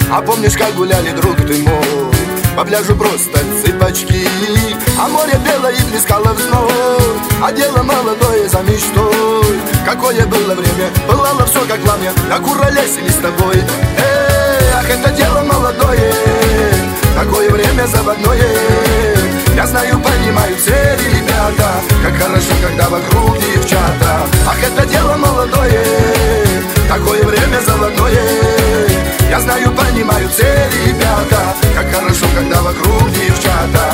А помнишь, как гуляли, друг ты мой, по пляжу просто цыпочки, а море белое и плескало вновь, а дело молодое за мечтой. Какое было время, пылало все как пламя, накуролесили с тобой. Ах, это дело молодое, такое время заводное. Я знаю, понимаю все ребята, как хорошо, когда вокруг девчата. Ах, это дело молодое, такое время заводное. Я знаю, понимаю все ребята, как хорошо, когда вокруг девчата.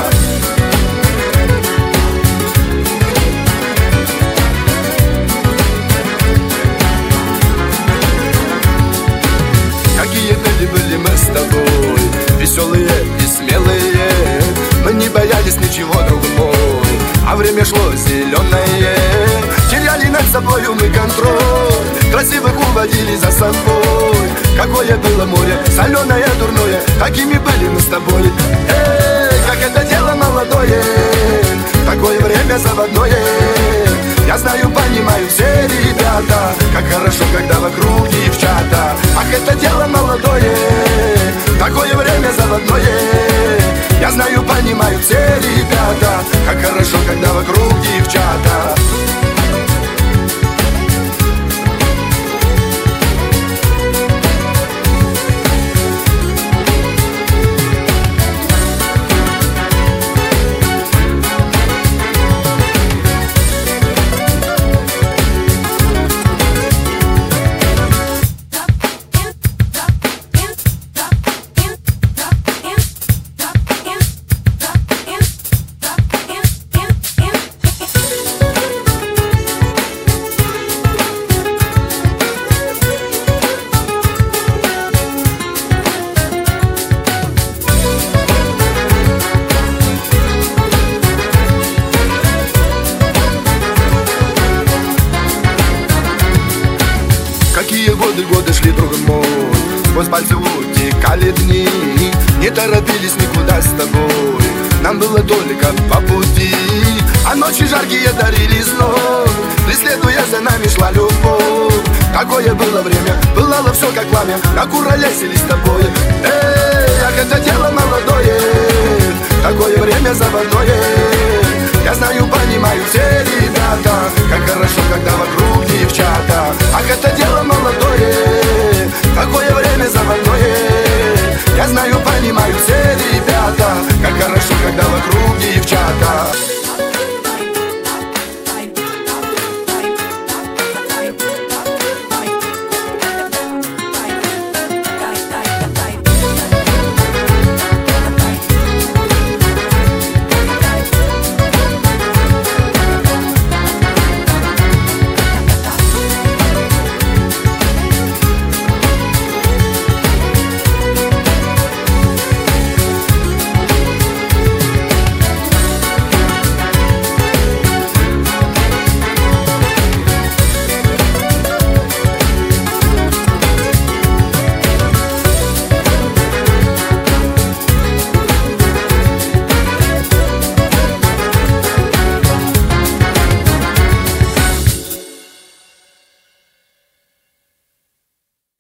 Какие были мы с тобой, веселые и смелые. Мы не боялись ничего, друг мой, а время шло зеленое. Теряли над собою мы контроль, красивых уводили за собой. Какое было море, соленое, дурное, такими были мы с тобой. Как это дело молодое, такое время заводное. Я знаю, понимаю все ребята, как хорошо, когда вокруг девчата. Ах, это дело молодое, такое время заводное. Я знаю, понимаю все ребята, как хорошо, когда вокруг девчата. Какие годы шли, друг мой, сквозь пальцы утекали дни. Не торопились никуда с тобой, нам было только по пути. А ночи жаркие дарили зной, преследуя за нами шла любовь. Какое было время, пылало все как пламя, накуролесили с тобой. Как это дело молодое, такое время заводное.